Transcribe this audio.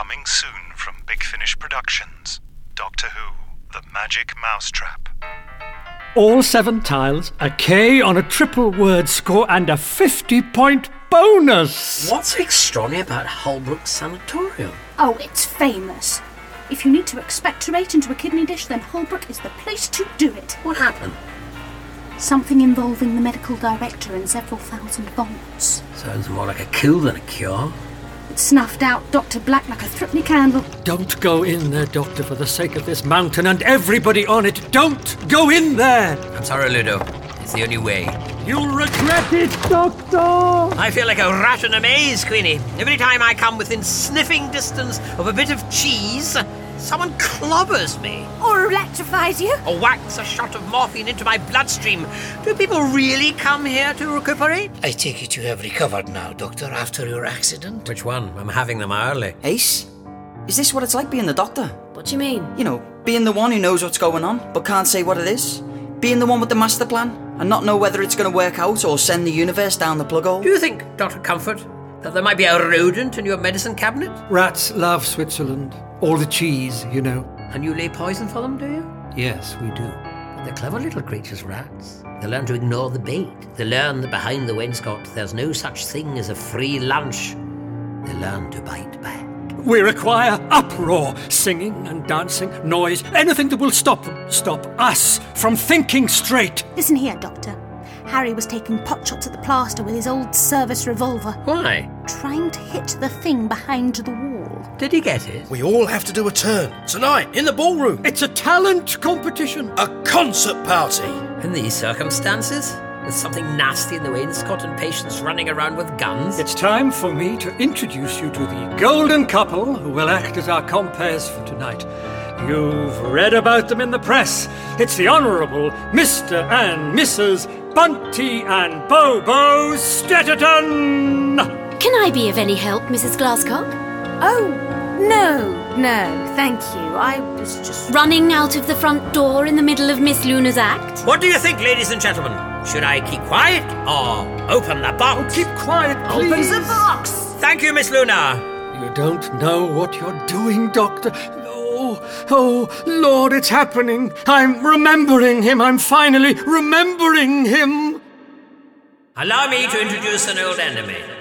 Coming soon from Big Finish Productions. Doctor Who, The Magic Mousetrap. All 7 tiles, a K on a triple word score, and a 50-point bonus! What's extraordinary about Holbrook Sanatorium? Oh, it's famous. If you need to expectorate into a kidney dish, then Holbrook is the place to do it. What happened? Something involving the medical director and several thousand volts. Sounds more like a kill than a cure. It snuffed out Dr. Black like a threepenny candle. Don't go in there, Doctor, for the sake of this mountain and everybody on it. Don't go in there! I'm sorry, Ludo. It's the only way. You'll regret it, Doctor! I feel like a rat in a maze, Queenie. Every time I come within sniffing distance of a bit of cheese, someone clobbers me. Or electrifies you. Or whacks a shot of morphine into my bloodstream. Do people really come here to recuperate? I take it you have recovered now, Doctor, after your accident? Which one? I'm having them hourly. Ace? Is this what it's like being the doctor? What do you mean? You know, being the one who knows what's going on, but can't say what it is? Being the one with the master plan, and not know whether it's going to work out or send the universe down the plug hole? Do you think, Dr. Comfort, that there might be a rodent in your medicine cabinet? Rats love Switzerland. All the cheese, you know. And you lay poison for them, do you? Yes, we do. They're clever little creatures, rats. They learn to ignore the bait. They learn that behind the wainscot there's no such thing as a free lunch. They learn to bite back. We require uproar, singing and dancing, noise, anything that will stop us from thinking straight. Listen here, Doctor. Harry was taking potshots at the plaster with his old service revolver. Why? Trying to hit the thing behind the wall. Did he get it? We all have to do a turn. Tonight, in the ballroom. It's a talent competition. A concert party. In these circumstances? With something nasty in the wainscot and patients running around with guns? It's time for me to introduce you to the golden couple who will act as our compares for tonight. You've read about them in the press. It's the Honourable Mr. and Mrs. Bunty and Bobo Stetterton! Can I be of any help, Mrs. Glasscock? Oh, no, thank you. I was just... Running out of the front door in the middle of Miss Luna's act? What do you think, ladies and gentlemen? Should I keep quiet or open the box? Keep quiet, please. Open the box! Thank you, Miss Luna. You don't know what you're doing, Doctor. Oh, Lord, it's happening. I'm remembering him. I'm finally remembering him. Allow me to introduce an old enemy.